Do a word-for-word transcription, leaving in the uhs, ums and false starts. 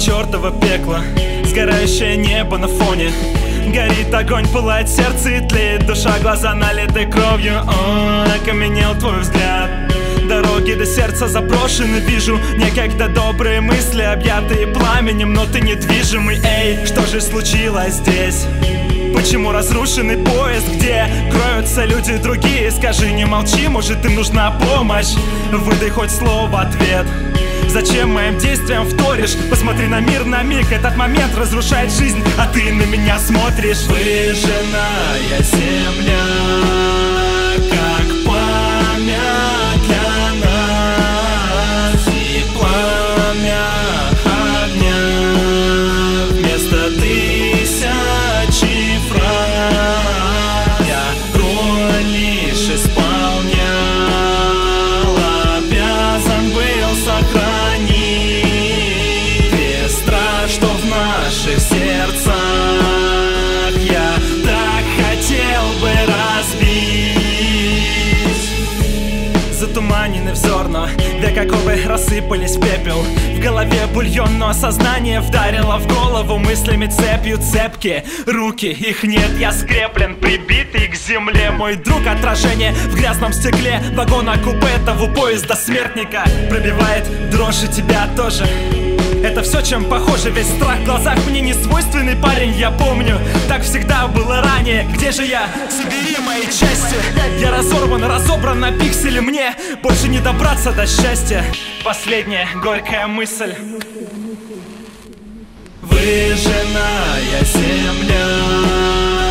чертово пекло, сгорающее небо на фоне. Горит огонь, пылает сердце и тлеет душа, глаза налиты кровью. О, окаменел твой взгляд. Дороги до сердца заброшены, вижу некогда добрые мысли, объятые пламенем, но ты недвижимый. Эй, что же случилось здесь? Почему разрушенный поезд, где кроются люди другие? Скажи, не молчи, может им нужна помощь? Выдай хоть слово в ответ. Зачем моим действиям вторишь? Посмотри на мир на миг, этот момент разрушает жизнь, а ты на меня смотришь. Выжженная земля, как память для нас, и пламя огня вместо тысячи фраз. Я роль лишь исполнял, обязан был сохранить весь страх, что в наших сердцах я так хотел бы разбить. Затуманенный взор, но век оковы рассыпались в пепел. В голове бульон, но сознание вдарило в голову мыслями цепью. Цепки, руки, их нет, я скреплен, прибитый к земле. Мой друг, отражение в грязном стекле вагона купе того поезда смертника. Пробивает дрожь и тебя тоже. Это все, чем похоже, весь страх в глазах мне не свойственный, парень, я помню. Так всегда было ранее, где же я? Собери мои части. Я разорван, разобран на пиксели, мне больше не добраться до счастья. Последняя горькая мысль. Выжженная земля,